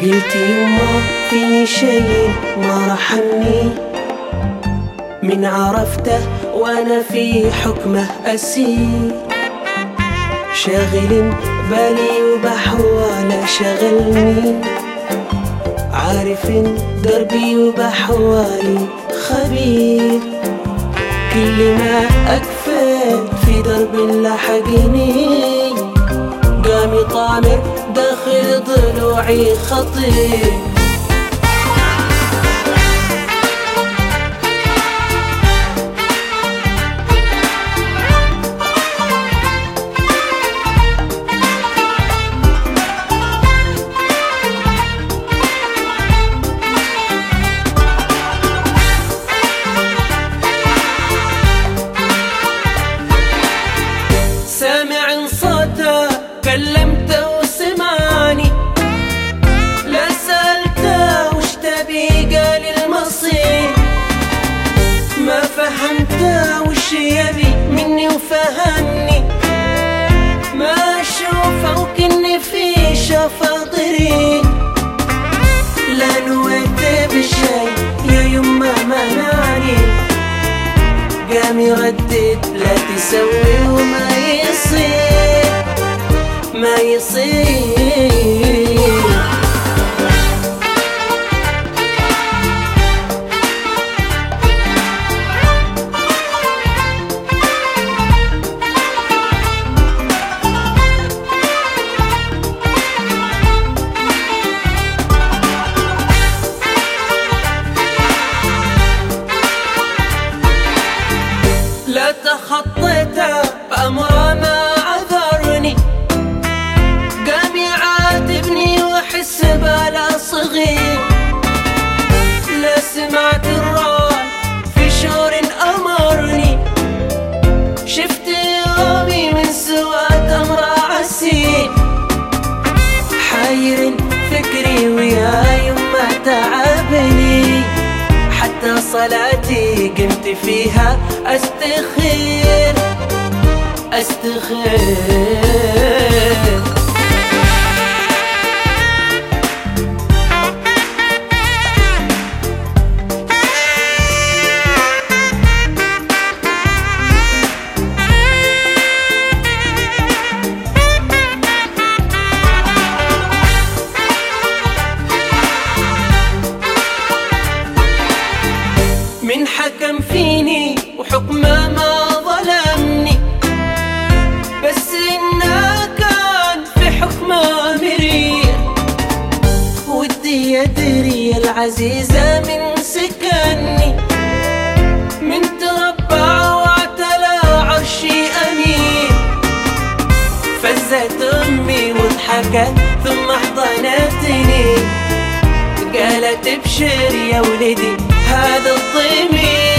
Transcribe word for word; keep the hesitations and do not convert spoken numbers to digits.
قلت يما فيني شيء ما رحمني، من عرفته وانا في حكمه اسير، شاغل بالي وبحواله شغلني، عارف دربي وبحوالي خبير، كل ما أكفيت في درب لحقني، قامي طامر داخل ضلوعي خطير. سامع صوته كلمته وسمعني، لا سألته وش تبي قال المصير، ما فهمته وش يبي مني وفهمني، ما أشوفه وكني في شافه طريق، لا نويت بشي يا يما منعني، قام يردد لا تسوي وما يصير ما يصير. لا تخطيته بأمره ما عذرني، قام يعاتبني واحس باله صغير، لا سمعت الرعد في شعور أمرني، شفت يومي من سواد أمره عسير، حاير فكري ويا يما تعبني، حتى صلاتي قمت فيها استخير استخير. من حكم فيني وحكمه ما ظلمني، بس إنه كان في حكمه مرير، ودي أدري العزيزة من سكني، من تربع واعتلى عرشي أمير، فزت أمي وضحكت ثم احضنتني، قالت ابشر يا ولدي هذا الضمير.